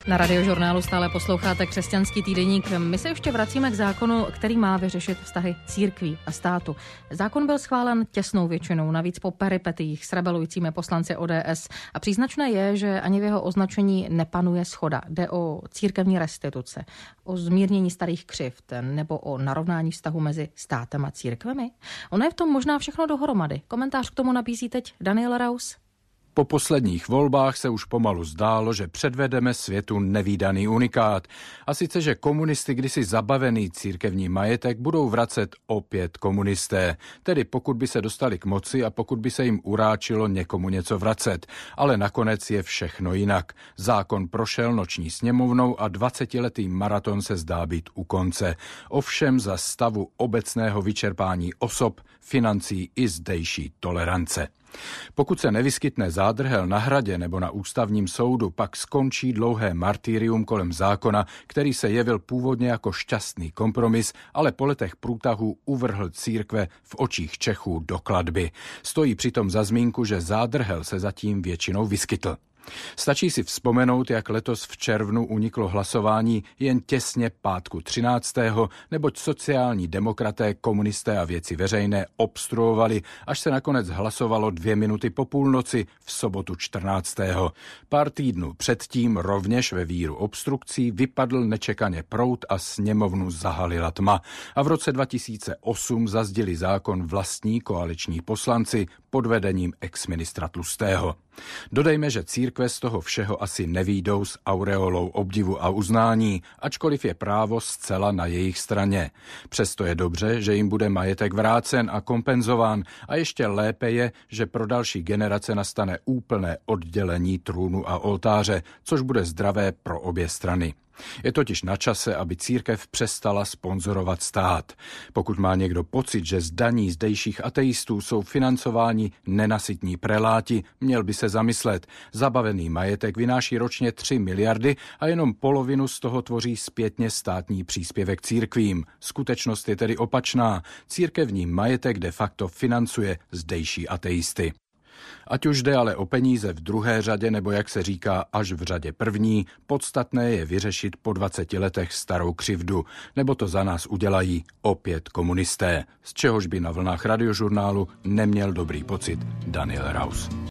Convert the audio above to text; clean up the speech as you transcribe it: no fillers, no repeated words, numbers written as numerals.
Na Radiožurnálu stále posloucháte Křesťanský týdeník. My se ještě vracíme k zákonu, který má vyřešit vztahy církví a státu. Zákon byl schválen těsnou většinou, navíc po peripetiích s rebelujícími poslanci ODS. A příznačné je, že ani v jeho označení nepanuje shoda. Jde o církevní restituce, o zmírnění starých křivd nebo o narovnání vztahu mezi státem a církvemi. Ono je v tom možná všechno dohromady. Komentář k tomu nabízí teď Daniel Raus. Po posledních volbách se už pomalu zdálo, že předvedeme světu nevídaný unikát. A sice, že komunisty kdysi zabavený církevní majetek budou vracet opět komunisté. Tedy pokud by se dostali k moci a pokud by se jim uráčilo někomu něco vracet. Ale nakonec je všechno jinak. Zákon prošel noční sněmovnou a 20letý maraton se zdá být u konce. Ovšem za stavu obecného vyčerpání osob, financí i zdejší tolerance. Pokud se nevyskytne zádrhel na Hradě nebo na ústavním soudu, pak skončí dlouhé martyrium kolem zákona, který se jevil původně jako šťastný kompromis, ale po letech průtahů uvrhl církve v očích Čechů do klatby. Stojí přitom za zmínku, že zádrhel se zatím většinou vyskytl. Stačí si vzpomenout, jak letos v červnu uniklo hlasování jen těsně pátku 13., neboť sociální demokraté, komunisté a Věci veřejné obstruovali, až se nakonec hlasovalo 2 minuty po půlnoci v sobotu 14. Pár týdnů předtím rovněž ve víru obstrukcí vypadl nečekaně proud a sněmovnu zahalila tma. A v roce 2008 zazdili zákon vlastní koaliční poslanci pod vedením exministra Tlustého. Dodejme, že církve z toho všeho asi nevyjdou s aureolou obdivu a uznání, ačkoliv je právo zcela na jejich straně. Přesto je dobře, že jim bude majetek vrácen a kompenzován a ještě lépe je, že pro další generace nastane úplné oddělení trůnu a oltáře, což bude zdravé pro obě strany. Je totiž na čase, aby církev přestala sponzorovat stát. Pokud má někdo pocit, že z daní zdejších ateistů jsou financováni nenasytní preláti, měl by se zamyslet. Zabavený majetek vynáší ročně 3 miliardy a jenom polovinu z toho tvoří zpětně státní příspěvek církvím. Skutečnost je tedy opačná. Církevní majetek de facto financuje zdejší ateisty. Ať už jde ale o peníze v druhé řadě, nebo jak se říká až v řadě první, podstatné je vyřešit po 20 letech starou křivdu, nebo to za nás udělají opět komunisté, z čehož by na vlnách Radiožurnálu neměl dobrý pocit Daniel Raus.